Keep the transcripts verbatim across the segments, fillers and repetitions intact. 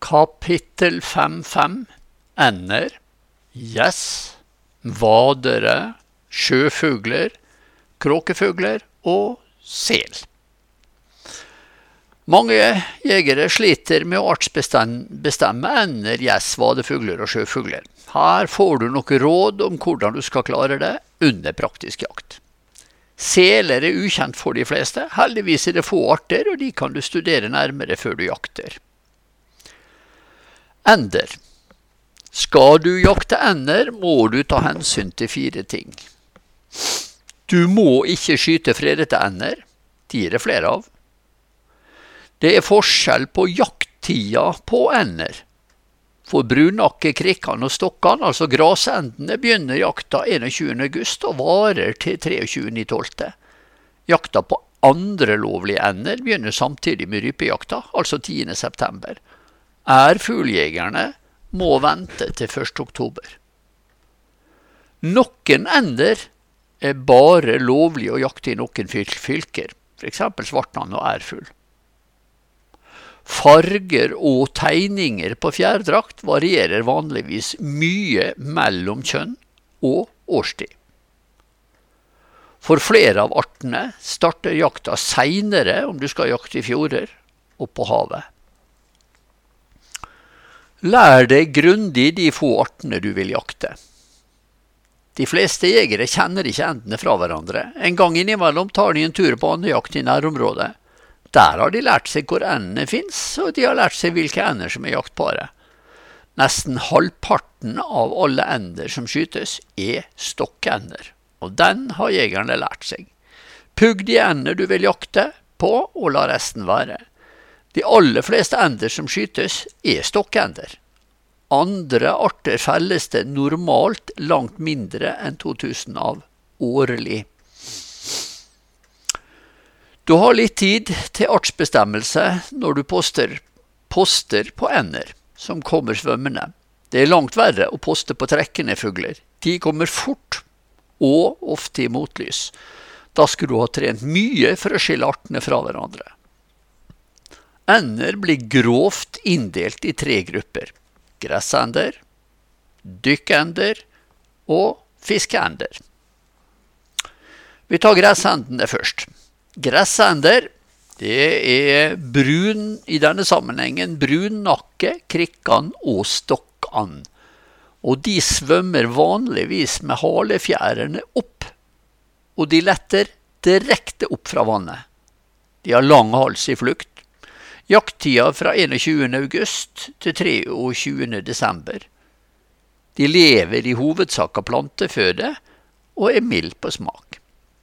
Kapittel fem fem. Ender, gjess, vadere, sjøfugler, kråkefugler og sel. Mange jegere sliter med å artsbestemme ender, gjess, vadefugler og sjøfugler. Her får du noen råd om hvordan du skal klare det under praktisk jakt. Seler er ukjent for de fleste, heldigvis er det få arter, og de kan du studere nærmere før du jakter. Ender. Skal du jakte ender, må du ta hensyn til fire ting. Du må ikke skyte fredete ender, de er det flere av. Det er forskjell på jakttida på ender. For brunakke, krikkan og stokkan, altså grasendene, begynner jakta enogtjuende august og varer til treogtjuende desember. Jakta på andre lovlige ender begynner samtidig med rypejakta, altså tiende september. Ærfuglejegerne må vente til første oktober. Noen ender er bare lovlig å jakte i noen fylker, for eksempel svartnand og ærfugl. Farger og tegninger på fjærdrakt varierer vanligvis mye mellom kjønn og årstid. For flere av artene starter jakta senere om du skal jakte i fjorder og på havet. Lær deg grundig de få artene du vil jakte. De fleste jegere kjenner ikke endene fra hverandre. En gang innimellom tar de en tur på andejakt i nærområdet. Der har de lært seg hvor endene finnes, og de har lært seg hvilke ender som er jaktbare. Nesten halvparten av alle ender som skytes er stokkender, og den har jegerne lært seg. Pugg de ender du vil jakte på, og la resten være. De aller fleste ender som skytes er stokkender. Andre arter felles det normalt langt mindre enn to tusen av årlig. Du har litt tid til artsbestemmelse når du poster, poster på ender som kommer svømmende. Det er langt verre å poste på trekkende fugler. De kommer fort og ofte i motlys. Da skal du ha trent mye for å skille artene fra hverandre. Ender blir grovt inndelt i tre grupper. Gressender, dykkender og fiskeender. Vi tar gressendene først. Gressender, det er brun, i denne sammenhengen, brunnakke, krikkan og stokkan. Og de svømmer vanligvis med halefjærene opp, og de letter direkte opp fra vannet. De har lang hals i flukt. Jakttida fra enogtjuende august til treogtjuende desember. De lever i hovedsak av planteføde og er mild på smak.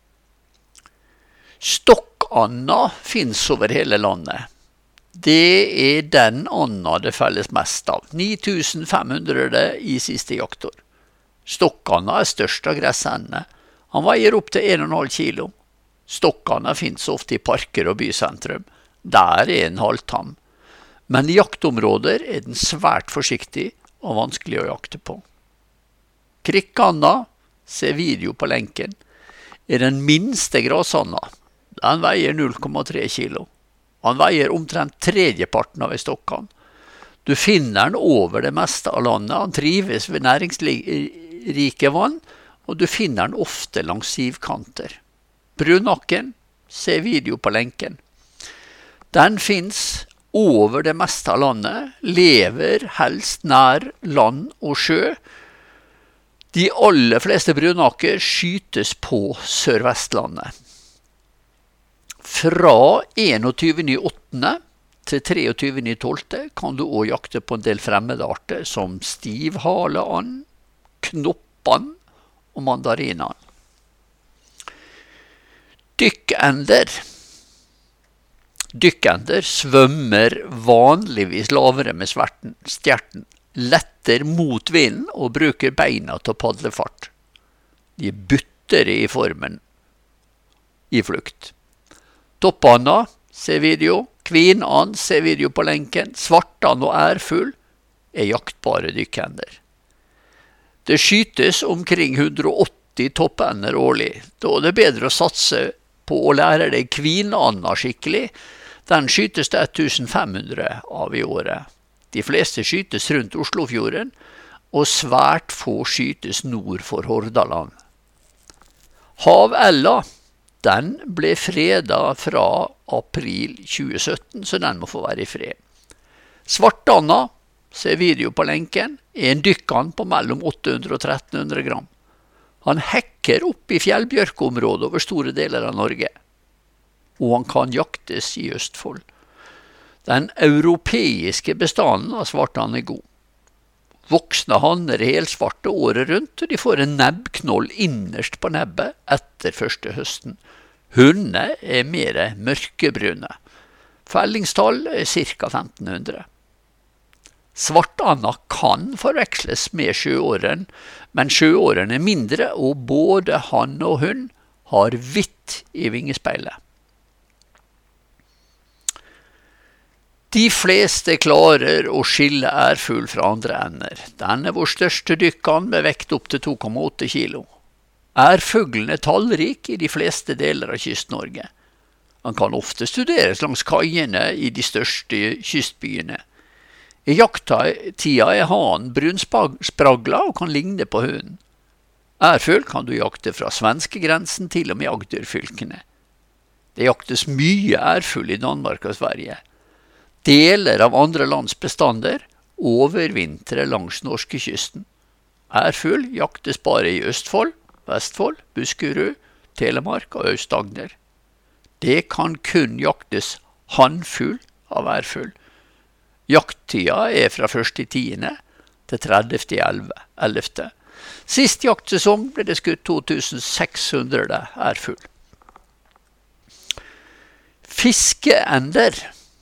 Stokkanda finnes over hele landet. Det er den anda det felles mest av. ni tusen fem hundre i siste jaktår. Stokkanda er størst av gressendene. Han veier opp til en komma fem kilo. Stokkanda finnes ofte i parker og bysentrum. Der er en halvtam. Men i jaktområder er den svært forsiktig og vanskelig å jakte på. Krikkanda, se video på lenken, er den minste grasanda. Den veier null komma tre kilo. Han veier omtrent tredjeparten av en stokkan. Du finner den over det meste av landet. Han trives ved næringsrike vann, og du finner den ofte langs sivkanter. Brunakken, se video på lenken. Den finnes over det meste av landet, lever helst nær land og sjø. De aller fleste brunakker skytes på Sørvestlandet. Fra enogtyvende åttende til treogtyvende tolvte kan du også jakte på en del fremmede arter som stivhaleand, knoppand og mandarinand. Dykkender. Dykkender svømmer vanligvis lavere med sverten, stjerten, letter mot vinden og bruker beina til padlefart. De butter i formen i flukt. Toppanda, se video, kvinand, se video på lenken, svartand og ærfugl er jaktbare dykkender. Det skytes omkring hundre og åtti toppender årlig. Da er det bedre å satse på å lære deg kvinanda skikkelig. Den skytes det fem hundre av i året. De fleste skytes rundt Oslofjorden, og svært få skytes nord for Hordaland. Havella, den ble fredet fra april tjue sytten, så den må få være i fred. Svartanna, se video på lenken, er en dykkan på mellom åtte hundre og tretten hundre gram. Han hekker opp i fjellbjørkeområdet over store deler av Norge, og han kan jaktes i Østfold. Den europeiske bestanden av svartann er god. Voksne hanner er helsvarte året rundt, og de får en nebbknoll innerst på nebbet etter første høsten. Hunnene er mer mørkebrune. Fellingstall er ca femten hundre. Svartanna kan forveksles med sjøåren, men sjøåren er mindre, og både han og hun har hvitt i vingespeilet. De fleste klarer å skille ærfugl fra andre ender. Den er vår største dykkan med vekt opp til to komma åtte kilo. Ærfuglen er tallrik i de fleste deler av Kyst-Norge. Han kan ofte studeres langs kaiene i de største kystbyene. I jakttida er han brunspragla og kan ligne på hunden. Ærfugl kan du jakte fra svenskegrensen til og med Agderfylkene. Det jaktes mye ærfugl i Danmark og Sverige. Deler av andre lands bestander overvintrer langs norskekysten. Ærfugl jaktes bare i Østfold, Vestfold, Buskerud, Telemark og Aust-Agder. Det kan kun jaktes hannfugl av ærfugl. Jakttida er fra første tiende til tredivte ellevte. Sist jaktsesong ble det skutt to tusen seks hundre ærfugl. Fiskeender.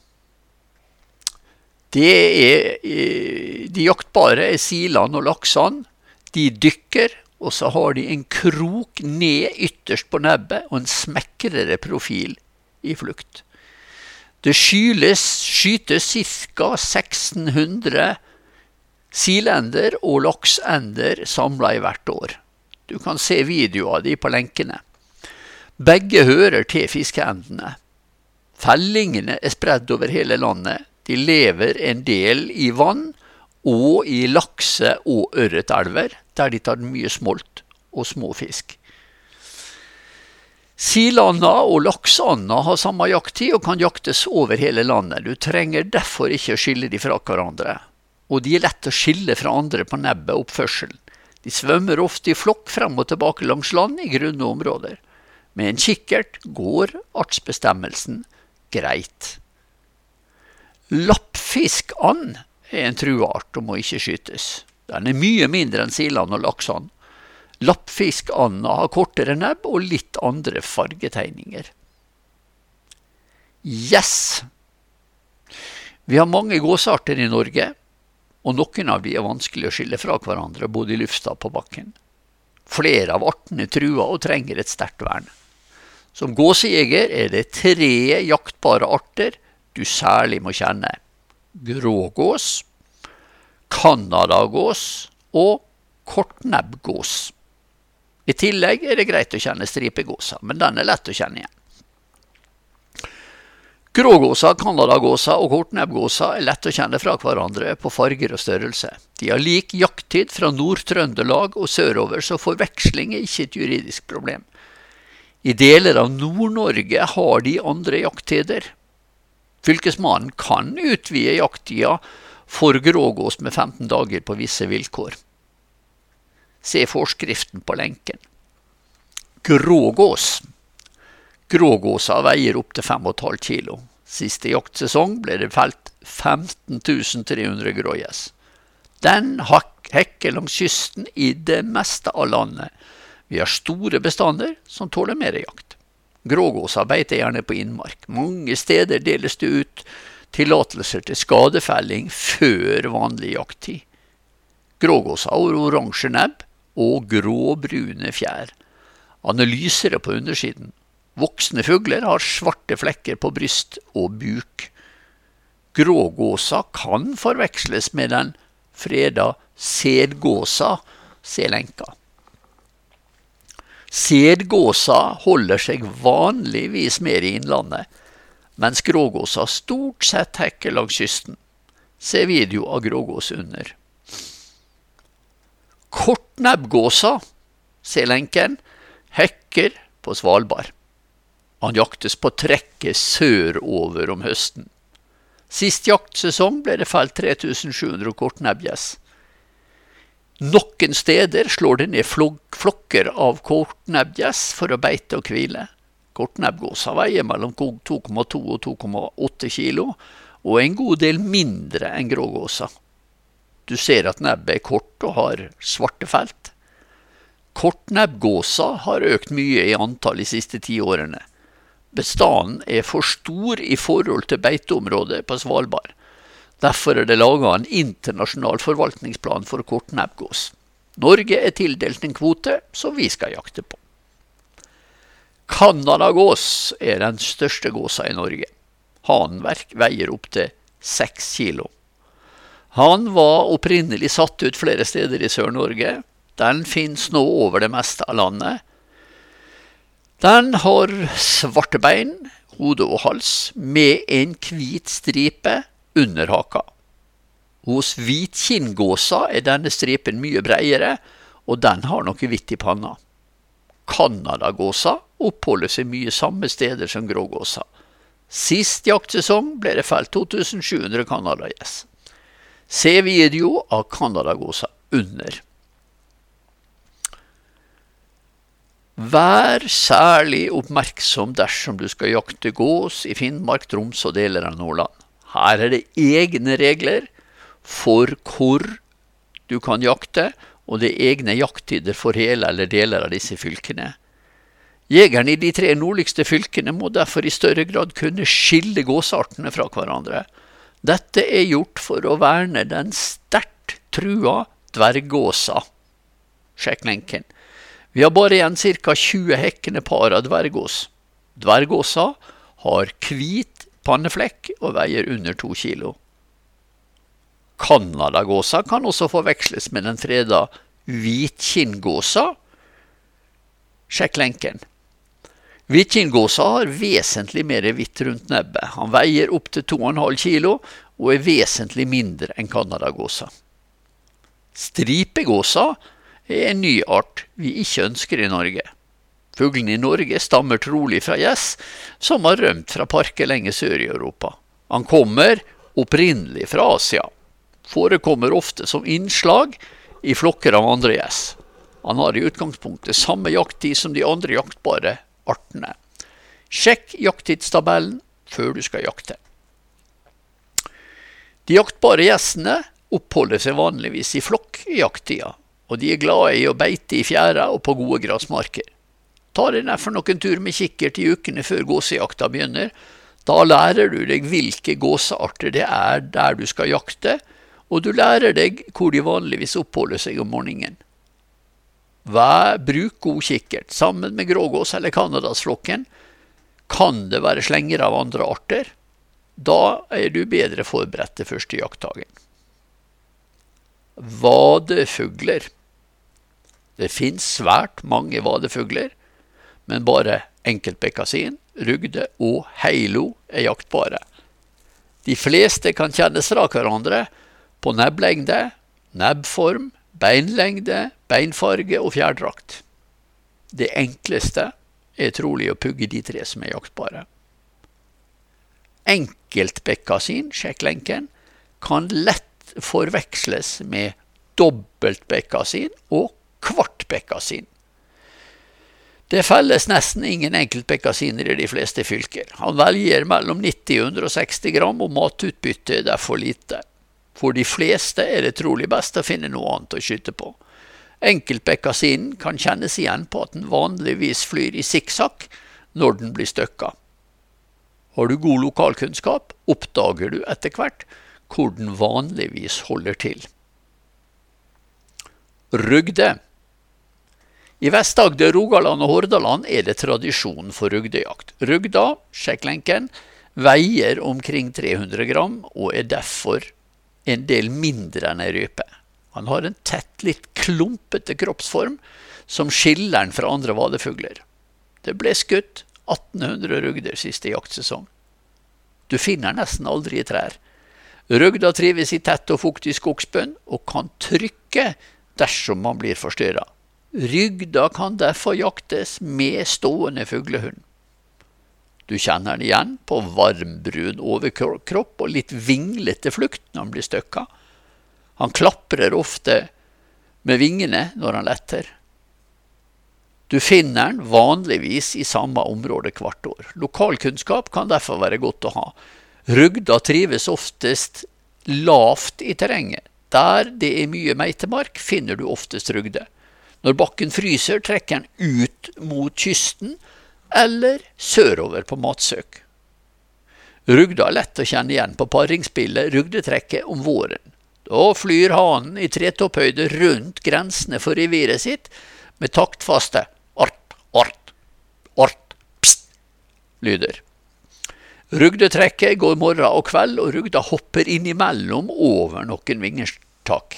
Det er, de jaktbare er silene og laksene. De dykker, og så har de en krok ned ytterst på nebbet og en smekrere profil i flukt. Det skyles, skytes ca seksten hundre silender og laksender samlet i hvert år. Du kan se videoer av de på lenkene. Begge hører til fiskeendene. Fellingene er spredd over hele landet. De lever en del i vann og i lakse- og ørretelver, der de tar mye smolt og små fisk. Silanna og laksanna har samme jakttid og kan jaktes over hele landet. Du trenger derfor ikke å skille de fra hverandre. Og de er lett å skille fra andre på nebbet og oppførselen. De svømmer ofte i flokk frem og tilbake langs land i grunne områder. Med en kikkert går artsbestemmelsen greit. Lappfiskand er en trueart og må ikke skytes. Den er mye mindre enn silan og laksan. Lappfiskanda har kortere nebb og litt andre fargetegninger. Gjess. Vi har mange gåsarter i Norge, og noen av de er vanskelig å skille fra hverandre både i lufta og på bakken. Flere av artene truer og trenger et sterkt vern. Som gåsejeger er det tre jaktbare arter du særlig må kjenne: grågås, kanadagås og kortnebbgås. I tillegg er det greit å kjenne stripegåsa, men den er lett å kjenne igjen. Grågåsa, kanadagåsa og kortnebbgåsa er lett å kjenne fra hverandre på farger og størrelse. De har lik jakttid fra Nord-Trøndelag og sørover, så forveksling er ikke et juridisk problem. I deler av Nord-Norge har de andre jakttider. Fylkesmannen kan utvide jakttida for grågås med femten dager på visse vilkår. Se forskriften på lenken. Grågås. Grågåsa veier opp til fem komma fem kilo. Siste jaktsesong ble det felt femten tusen tre hundre grågjess. Den hekker langs kysten i det meste av landet. Vi har store bestander som tåler mer jakt. Grågåsa beiter gjerne på innmark. Mange steder deles det ut tillatelser til skadefelling før vanlig jakttid. Grågåsa har oransje nebb og gråbrune fjær. Han er lysere på undersiden. Voksne fugler har svarte flekker på bryst og buk. Grågåsa kan forveksles med den freda sedgåsa, se lenka. Sedgåsa holder seg vanligvis mer i innlandet, mens grågåsa stort sett hekker langs kysten. Se video av grågås under. Kortnebbgåsa, se lenken, hekker på Svalbard. Han jaktes på trekket sørover om høsten. Sist jaktsesong ble det felt tre tusen sju hundre kortnebbgjess. Noen steder slår det ned flokker av kortnebbgjess for å beite og hvile. Kortnebbgåsa veier mellom to komma to og to komma åtte kilo, og en god del mindre enn grågåsa. Du ser at nebbet er kort og har svarte felt. Kortnebbgåsa har økt mye i antall de siste ti årene. Bestanden er for stor i forhold til beiteområdet på Svalbard. Derfor er det laget en internasjonal forvaltningsplan for kortnebbgås. Norge er tildelt en kvote som vi skal jakte på. Kanadagås er den største gåsa i Norge. Hanen veier opp til seks kilo. Han var opprinnelig satt ut flere steder i Sør-Norge. Den finnes nå over det meste av landet. Den har svarte bein, hode og hals, med en hvit stripe under haka. Hos hvitkinngåsa er denne stripen mye bredere, og den har noe hvitt i panna. Kanadagåsa oppholder seg mye samme steder som grågåsa. Sist jaktsesong ble det felt to tusen sju hundre kanadagjess. Se video av kanadagåsa under. Vær særlig oppmerksom dersom du skal jakte gås i Finnmark, Troms og deler av Nordland. Her er det egne regler for hvor du kan jakte, og det er egne jakttider for hele eller deler av disse fylkene. Jegerne i de tre nordligste fylkene må derfor i større grad kunne skille gåsartene fra hverandre. Dette er gjort for å verne den sterkt trua dverggåsa. Sjekk lenken. Vi har bare igjen ca. tjue hekkende par av dverggås. Dverggåsa har hvit panneflekk og veier under to kilo. Kanadagåsa kan også forveksles med den freda hvitkinngåsa. Sjekk lenken. Hvitkinngåsa har vesentlig mer hvitt rundt nebbet. Han veier opp til to komma fem kilo og er vesentlig mindre enn kanadagåsa. Stripegåsa er en ny art vi ikke ønsker i Norge. Fuglen i Norge stammer trolig fra gjess som har rømt fra parker lenger sør i Europa. Han kommer opprinnelig fra Asia. Forekommer ofte som innslag i flokker av andre gjess. Han har i utgangspunktet samme jakttid som de andre jaktbare artene. Sjekk jakttidstabellen før du skal jakte. De jaktbare gjessene oppholder seg vanligvis i flokk i jakttida, og de er glade i å beite i fjæra og på gode grasmarker. Ta deg derfor noen tur med kikkert i ukene før gåsejakta begynner. Da lærer du deg hvilke gåsearter det er der du skal jakte, og du lærer deg hvor de vanligvis oppholder seg om morgenen. Vær, bruk god kikkert. Sammen med grågås eller kanadasflokken kan det være slenger av andre arter. Da er du bedre forberedt til første jaktdagen. Vadefugler. Det finnes svært mange vadefugler, men bare enkeltbekkasin, rugde og heilo er jaktbare. De fleste kan kjennes fra hverandre på nebblengde, nebbform, beinlengde, beinfarge og fjærdrakt. Det enkleste er trolig å pugge de tre som er jaktbare. Enkeltbekkasin, sjekk lenken, kan lett forveksles med dobbeltbekkasin og kvartbekkasin. Det felles nesten ingen enkeltbekkasiner i de fleste fylker. Han velger mellom nitti og hundre og seksti gram, og matutbytte er derfor lite. For de fleste er det trolig best å finne noe annet å skyte på. Enkeltbekkasinen kan kjennes igjen på at den vanligvis flyr i sikksakk når den blir støkka. Har du god lokalkunnskap, oppdager du etter hvert hvor den vanligvis holder til. Rugde. I Vest-Agder, Rogaland og Hordaland er det tradisjon for rugdejakt. Rugda, sjekk lenken, veier omkring tre hundre gram og er derfor en del mindre enn en rype. Han har en tett, litt klumpete kroppsform som skiller den fra andre vadefugler. Det ble skutt atten hundre rugder siste jaktsesong. Du finner nesten aldri i trær. Rugda trives i tett og fuktig skogsbunn og kan trykke dersom man blir forstyrret. Rugda kan derfor jaktes med stående fuglehund. Du kjenner den igjen på varmbrun overkropp og litt vinglete flukt når han blir støkket. Han klapper ofte med vingene når han letter. Du finner den vanligvis i samme område hvert år. Lokalkunnskap kan derfor være godt å ha. Rugda trives oftest lavt i terrenget. Der det er mye meitemark, finner du oftest rugde. Når bakken fryser, trekker den ut mot kysten eller sørover på matsøk. Rugda er lett å kjenne igjen på paringsspillet rugdetrekket om våren. Da flyr hanen i tretopphøyde rundt grensene for reviret sitt med taktfaste ort, ort, ort, pst, lyder. Rugdetrekket går morgen og kveld, og rugda hopper innimellom over noen vingerstak.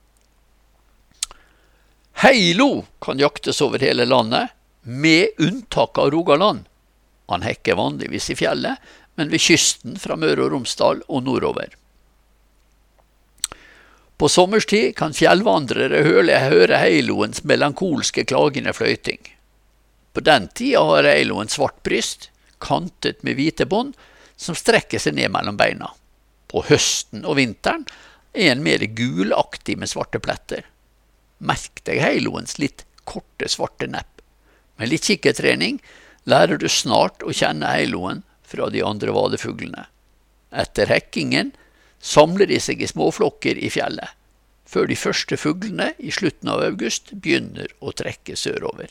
Heilo kan jaktes over hele landet, med unntak av Rogaland. Han hekker vanligvis i fjellet, men ved kysten fra Møre og Romsdal og nordover. På sommerstid kan fjellvandrere høre heiloens melankolske klagende fløyting. På den tida har heiloen svart bryst, kantet med hvite bånd, som strekker seg ned mellom beina. På høsten og vinteren er en mer gulaktig med svarte pletter. Merk deg heiloens litt korte svarte nepp. Med litt kikkertrening lærer du snart å kjenne heiloen fra de andre vadefuglene. Etter hekkingen samler de seg i småflokker i fjellet, før de første fuglene i slutten av august begynner å trekke sørover.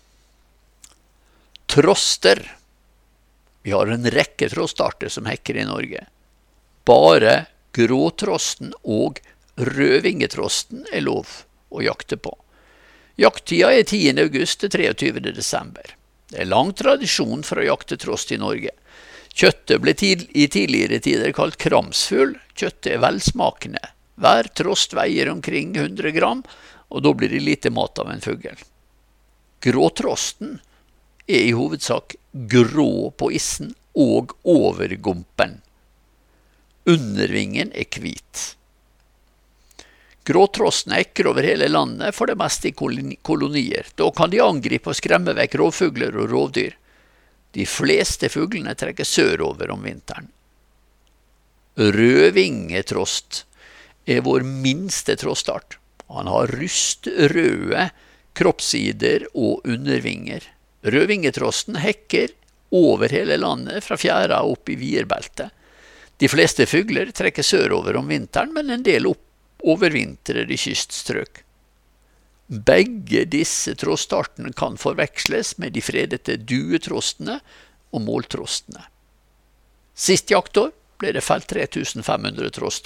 Troster. Vi har en rekke trostarter som hekker i Norge. Bare gråtrosten og rødvingetrosten er lov å jakte på. Jakttida er tiende august til treogtyvende desember. Det er lang tradisjon for å jakte trost i Norge. Kjøttet ble tid, i tidligere tider kalt kramsfugl. Kjøttet er velsmakende. Hver trost veier omkring hundre gram, og da blir det lite mat av en fugl. Gråtrosten er i hovedsak grå på issen og over gumpen. Undervingen er hvit. Gråtrosten hekker over hele landet, for det meste i kolonier. Da kan de angripe og skremme vekk rovfugler og rovdyr. De fleste fuglene trekker sørover om vinteren. Rødvingetrost er vår minste trostart. Han har rustrøde kroppssider og undervinger. Rødvingetrosten hekker over hele landet fra fjæra opp i vierbeltet. De fleste fugler trekker sørover om vinteren, men en del opp overvintrer i kyststrøk. Begge disse trostartene kan forveksles med de fredete duetrostene og måltrostene. Sist jaktår ble det felt tre tusen fem hundre troster.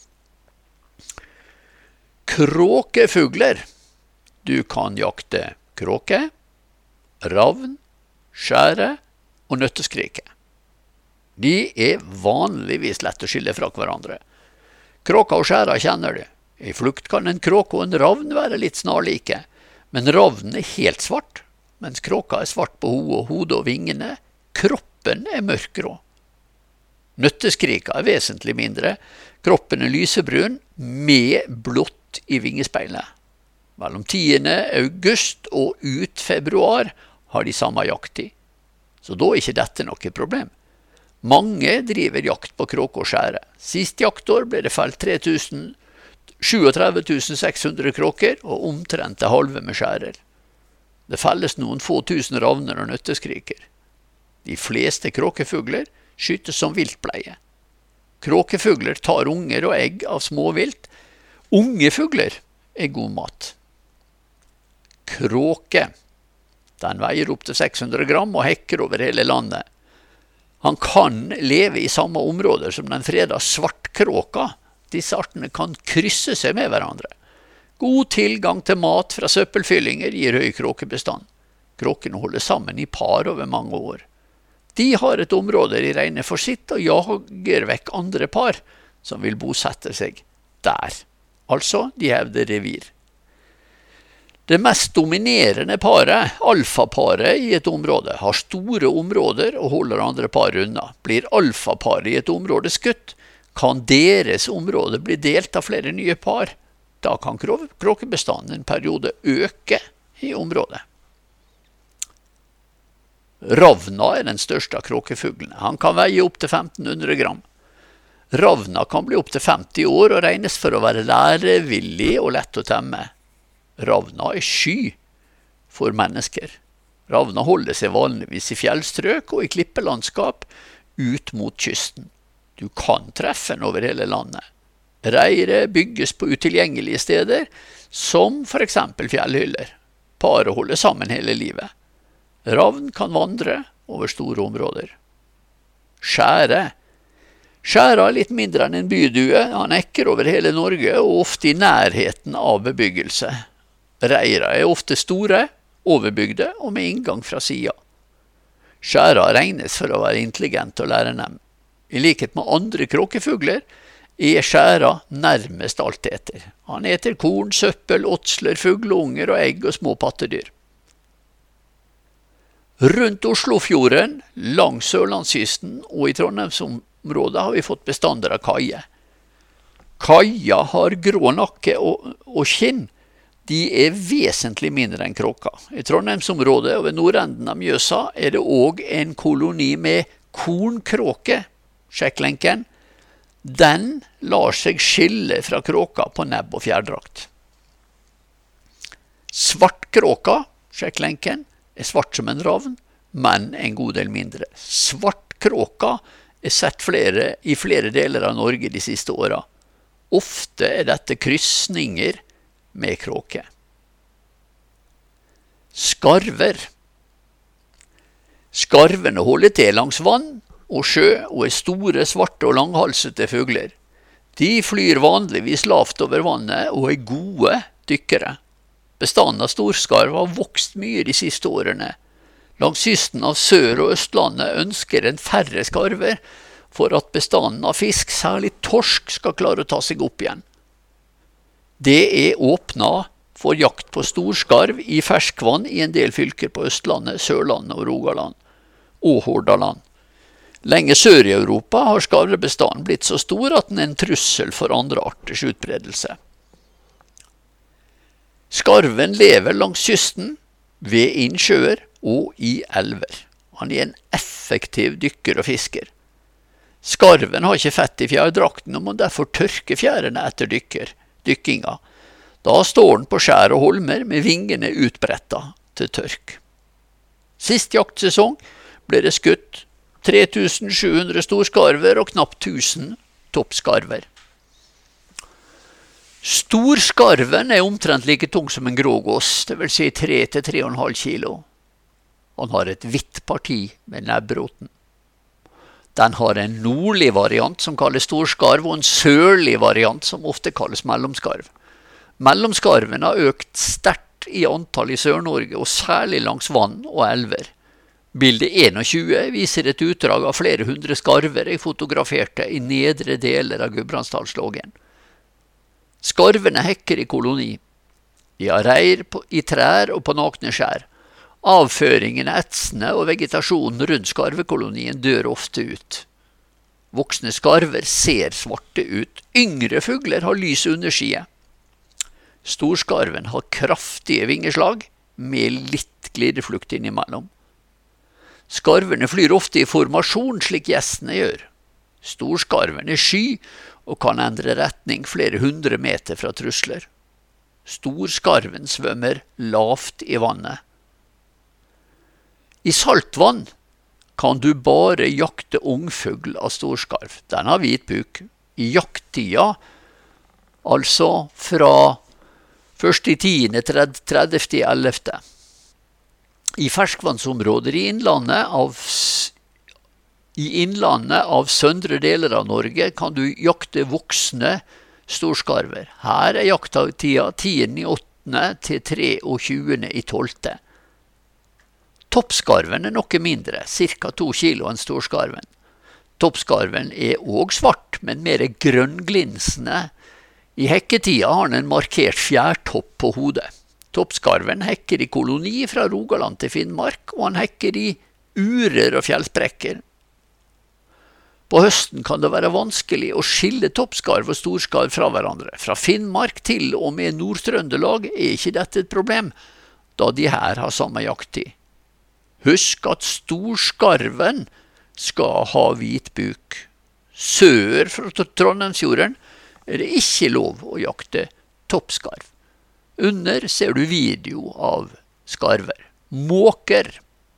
Kråkefugler. Du kan jakte kråke, ravn, skjære og nøtteskrike. De er vanligvis lett å skille fra hverandre. Kråka og skjæra kjenner du. I flukt kan en kråke og en ravn være litt snarlike, men ravnen er helt svart, mens kråka er svart på hodet og hodet og vingene. Kroppen er mørkgrå. Nøtteskrika er vesentlig mindre. Kroppen er lysebrun med blått i vingespeilet. Mellom tiende august og ut februar har de samme jakttid, så da er ikke dette noe problem. Mange driver jakt på kråke og skjære. Sist jaktår ble det felt treogtretti tusen seks hundre kråker og omtrent det halve med skjærer. Det felles noen få tusen ravner og nøtteskriker. De fleste kråkefugler skytes som viltpleie. Kråkefugler tar unger og egg av småvilt. Unge fugler er god mat. Kråke. Den veier opp til seks hundre gram og hekker over hele landet. Han kan leve i samme områder som den freda svartkråka. Disse artene kan krysse seg med hverandre. God tilgang til mat fra søppelfyllinger gir høy kråkebestand. Kråkene holder sammen i par over mange år. De har et område de regner for sitt og jager vekk andre par som vil bosette seg der. Altså, de hevder revir. Det mest dominerende paret, alfaparet i et område, har store områder og holder andre par unna. Blir alfaparet i et område skutt, kan deres område bli delt av flere nye par. Da kan kråkebestanden en periode øke i området. Ravna er den største av kråkefuglene. Han kan veie opp til femten hundre gram. Ravna kan bli opp til femti år og regnes for å være lærevillig og lett å temme. Ravna er sky for mennesker. Ravna holder seg vanligvis i fjellstrøk og i klippelandskap ut mot kysten. Du kan treffe den over hele landet. Reiret bygges på utilgjengelige steder, som for eksempel fjellhyller. Paret holder sammen hele livet. Ravn kan vandre over store områder. Skjære. Skjære er litt mindre enn en bydue. Han ekker over hele Norge og ofte i nærheten av bebyggelse. Reira er ofte store, overbygde og med inngang fra siden. Skjæra regnes for å være intelligent og lærenem. I likhet med andre kråkefugler er skjæra nærmest alteter. Han eter korn, søppel, åtsler, fugleunger og egg og små pattedyr. Rundt Oslofjorden, langs Sørlandskysten og i Trondheimsområdet har vi fått bestander av kaie. Kaia har grå nakke og, og skinn. De er vesentlig mindre enn kråka. I Trondheimsområdet og ved nordenden av Mjøsa er det også en koloni med kornkråke. Sjekk lenken. Den lar seg skille fra kråka på nebb og fjærdrakt. Svartkråka, sjekk lenken, er svart som en ravn, men en god del mindre. Svartkråka er sett flere, i flere deler av Norge de siste årene. Ofte er dette kryssninger med kråke. Skarver. Skarvene holder til langs vann og sjø og er store, svarte og langhalsete fugler. De flyr vanligvis lavt over vannet og er gode dykkere. Bestanden av storskarv har vokst mye de siste årene. Langs kysten av Sør- og Østlandet ønsker en færre skarver for at bestanden av fisk, særlig torsk, skal klare å ta seg opp igjen. Det er åpnet for jakt på storskarv i ferskvann i en del fylker på Østlandet, Sørlandet og Rogaland og Hordaland. Lenge sør i Europa har skarvebestanden blitt så stor at den er en trussel for andre arters utbredelse. Skarven lever langs kysten, ved innsjøer og i elver. Han er en effektiv dykker og fisker. Skarven har ikke fett i fjærdrakten og må derfor tørke fjærene etter dykker, dykkinga. Da står den på skjær og holmer med vingene utbrettet til tørk. Sist jaktsesong ble det skutt tre tusen sju hundre storskarver og knapt tusen toppskarver. Storskarven er omtrent like tung som en grågås, det vil si tre til tre komma fem kilo. Han har et hvitt parti med nebbroten. Den har en nordlig variant som kalles storskarv, og en sørlig variant som ofte kalles mellomskarv. Mellomskarven har økt sterkt i antall i Sør-Norge, og særlig langs vann og elver. Bilde tjueen viser et utdrag av flere hundre skarver jeg fotograferte i nedre deler av Gudbrandsdalslågen. Skarvene hekker i koloni. De har reir på, i trær og på nakne skjær. Avføringen er etsende, og vegetasjonen rundt skarvekolonien dør ofte ut. Voksne skarver ser svarte ut. Yngre fugler har lys underskie. Storskarven har kraftige vingeslag, med litt glideflukt innimellom. Skarvene flyr ofte i formasjon slik gjessene gjør. Storskarven er sky og kan endre retning flere hundre meter fra trusler. Storskarven svømmer lavt i vannet. I saltvann kan du bare jakte ungfugl av storskarv. Den har hvit buk. I jakttida, altså fra første tiende til tredivte ellevte. I ferskvannsområder i innlandet av, i innlandet av søndre deler av Norge kan du jakte voksne storskarver. Her er jakttida tiende i åttende til tjuetre i tolvte. Toppskarven er noe mindre, cirka to kilo enn storskarven. Toppskarven er også svart, men mer grønnglinsende. I hekketida har den en markert fjærtopp på hodet. Toppskarven hekker i koloni fra Rogaland til Finnmark, og han hekker i urer og fjellsprekker. På høsten kan det være vanskelig å skille toppskarv og storskarv fra hverandre. Fra Finnmark til og med Nord-Trøndelag er ikke dette et problem, da de her har samme jakttid. Husk at storskarven skal ha hvit buk. Sør fra Trondheimsfjorden er det ikke lov å jakte toppskarv. Under ser du video av skarver. Måker.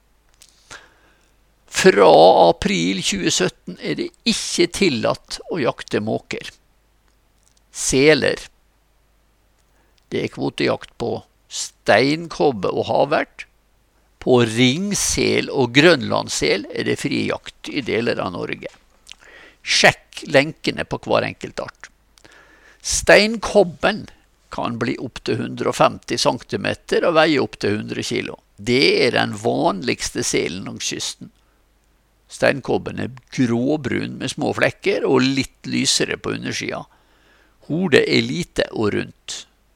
Fra april tjue sytten er det ikke tillatt å jakte måker. Seler. Det er kvotejakt på steinkobbe og havert. På ringsel og grønlandssel er det fri jakt i deler av Norge. Sjekk lenkene på hver enkelt art. Steinkobben kan bli opp til hundre og femti centimeter og veie opp til hundre kilo. Det er den vanligste selen langs kysten. Steinkobben er gråbrun med små flekker og litt lysere på undersida. Hodet er lite og rundt.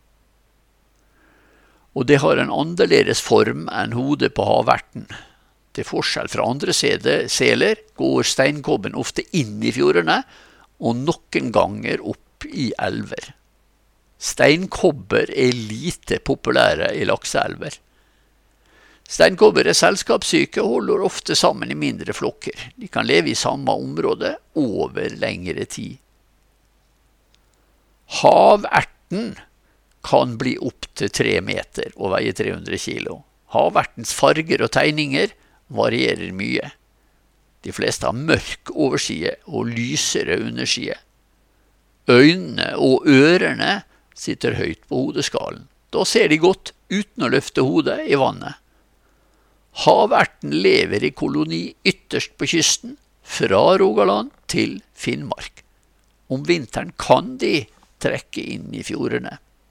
Og det har en annerledes form enn hodet på haverten. Til forskjell fra andre seler går steinkobben ofte inn i fjordene og noen ganger opp i elver. Steinkobber er lite populære i lakseelver. Steinkobber er selskapssyke og holder ofte sammen i mindre flokker. De kan leve i samme område over lengre tid. Haverten kan bli opp til tre meter og veie tre hundre kilo. Havertens farger og tegninger varierer mye. De fleste har mørk overside og lysere underside. Øynene og ørene sitter høyt på hodeskallen. Da ser de godt uten å løfte hodet i vannet. Haverten lever i koloni ytterst på kysten, fra Rogaland til Finnmark. Om vinteren kan de trekke inn i fjordene.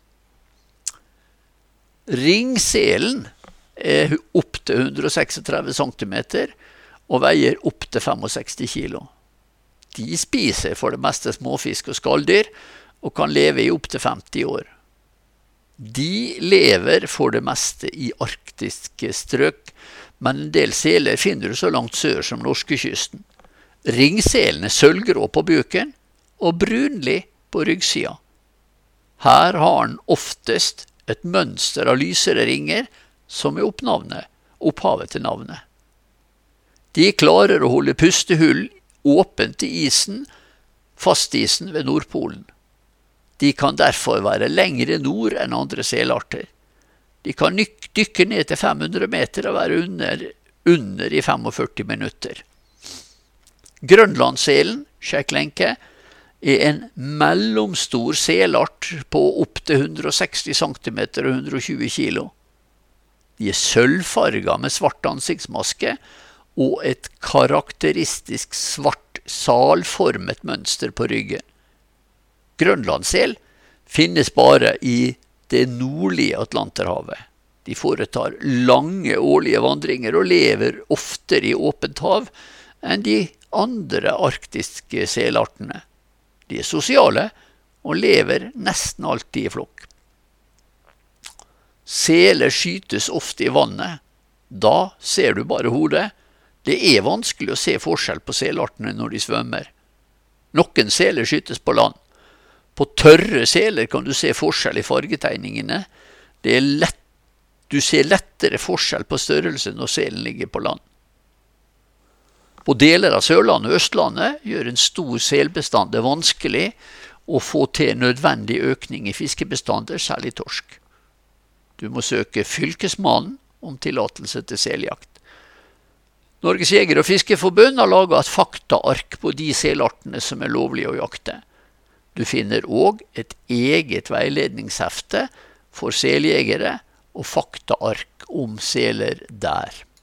Ringselen er opp til hundre og tretiseks centimeter og veier opp til sekstifem kilo. De spiser for det meste småfisk og skalldyr og kan leve i opp til femti år. De lever for det meste i arktiske strøk, men en del seler finner du så langt sør som norskekysten. Ringselen er sølvgrå på buken og brunlig på ryggsida. Her har den oftest et mønster av lysere ringer som er oppnavnet, opphavet til navnet. De klarer å holde pustehull åpent i isen, fastisen ved Nordpolen. De kan derfor være lengre nord enn andre selarter. De kan dykke ned til fem hundre meter og være under, under i førtifem minutter. Grønlandsselen, sjekk lenke, er en mellomstor selart på opp til hundre og seksti centimeter og hundre og tjue kilo. De er sølvfarget med svart ansiktsmaske og et karakteristisk svart salformet mønster på ryggen. Grønlandssel finnes bare i det nordlige Atlanterhavet. De foretar lange årlige vandringer og lever oftere i åpent hav enn de andre arktiske selartene. De er sosiale og lever nesten alltid i flokk. Seler skytes ofte i vannet. Da ser du bare hodet. Det er vanskelig å se forskjell på selartene når de svømmer. Noen seler skytes på land. På tørre seler kan du se forskjell i fargetegningene. Det er lett, du ser lettere forskjell på størrelse når selen ligger på land. På deler av Sørlandet og Østlandet gjør en stor selbestand det vanskelig å få til nødvendig økning i fiskebestander, særlig torsk. Du må søke fylkesmannen om tillatelse til seljakt. Norges Jeger- og Fiskeforbund har laget et faktaark på de selartene som er lovlige å jakte. Du finner også et eget veiledningshefte for seljegere og faktaark om seler der.